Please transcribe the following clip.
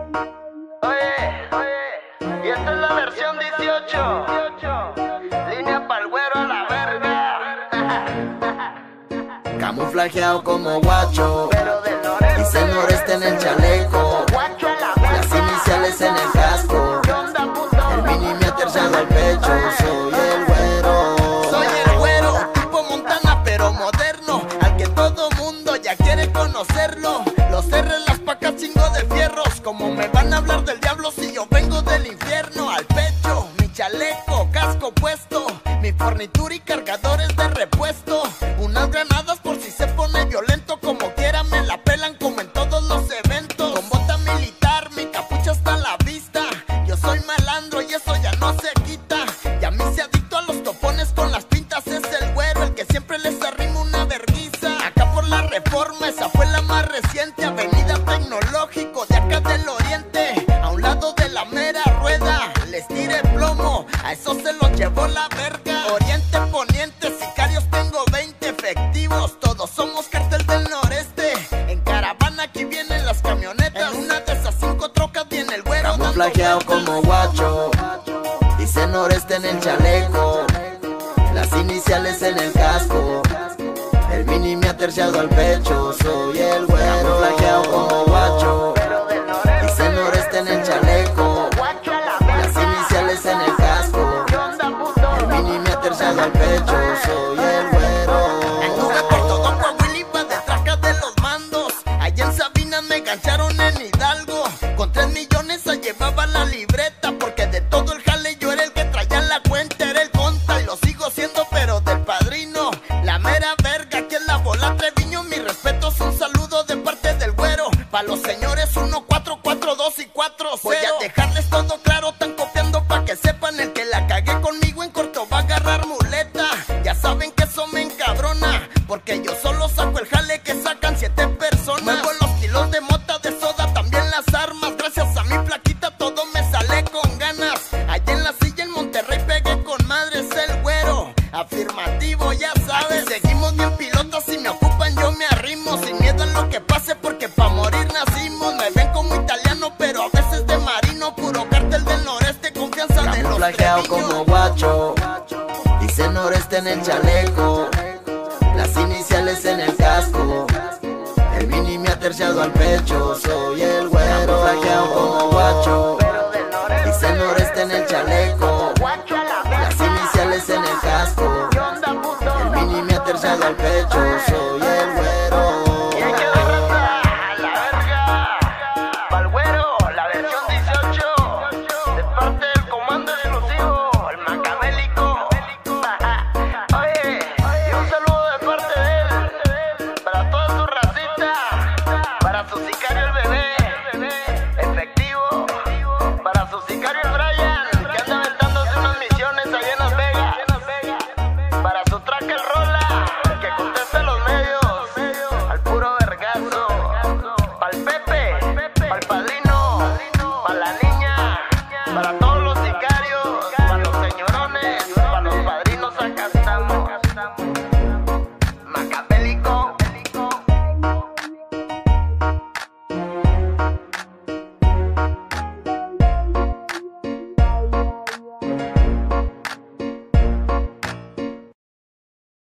Oye, y esta es la versión 18. Línea pa'l güero a la verga. Camuflajeado como guacho, Pero del noreste. dice noreste en el chaleco, Guacho a la verga. las iniciales en el casco, ¿Qué onda, puto? el mini me aterrizando al pecho. Soy el güero, Soy el güero, tipo Montana pero moderno, al que todo mundo ya quiere conocerlo. Los R, las pacas, chingo de fierros. Como me van a hablar del diablo si yo vengo del infierno? Al pecho, mi chaleco, casco puesto, mi fornitura y cargadores de repuesto. Unas granadas por si se pone violento. Como quiera me la pelan como en todos los eventos. Con bota militar, mi capucha hasta la vista. Yo soy malandro y eso ya no se quita. Y a mí se adicto a los topones con las pintas. Es el güero el que siempre les arrima una verguiza. Acá por la Reforma, esa fue la más reciente. Avenida Tecnológico de acá del oriente, a un lado de la mera rueda. Les tiré plomo, a eso se los llevó la verga. Oriente, poniente, sicarios tengo 20 efectivos. Todos somos cartel del noreste. En caravana aquí vienen las camionetas. En una de esas 5 trocas viene el güero dando camuflajeado vueltas. como guacho, dice noreste en el chaleco, las iniciales en el casco, el mini me aterciado al pecho. Soy el güero, camuflajeado como guacho, Pero del noreste. dice noreste en el chaleco, Guacho a la las iniciales en el casco, ¿Qué onda, puto? el mini me aterciado al pecho. Soy el güero, Anduve por todo Coahuila, iba detrás de los mandos. Allá en Sabinas me engancharon en Hidalgo. Con 3 millones se llevaba la libreta, porque de todo el jale yo era el que traía la cuenta. Era el conta y lo sigo siendo, pero del padrino. La mera verga, aquí en la bola Treviño. Mis respetos, un saludo de parte del güero. Pa' los señores 1, 4, 4, 2 y 4, 0. Voy a dejarles todo claro, tan copiando pa' que sepan. El que la cagué conmigo en corto va a agarrar muleta. Ya saben que eso me encabrona, porque yo solo saco el jale que sacan 7 personas. Muevo los kilos de mota, de soda, también las armas. Gracias a mi flaquita todo me sale con ganas. Allá en la silla en Monterrey pegué con madres el güero. Afirmativo, ya sabes. Aquí seguimos bien pilotos, si me ocupan yo me arrimo. Sin miedo a lo que pase, porque pa' morir nacimos. Me ven como italiano, pero a veces de marino. Puro cartel del noreste, confianza de los camuflajeado Treviño. como guacho, dice noreste en el chaleco, las iniciales en el casco, el mini me aterciado al pecho. Soy el güero, camuflajeado como guacho, Pero del noreste. dice noreste en el chaleco, Guacho a la las verga. iniciales en el casco, ¿Qué onda, puto? el mini me aterciado al pecho. Soy el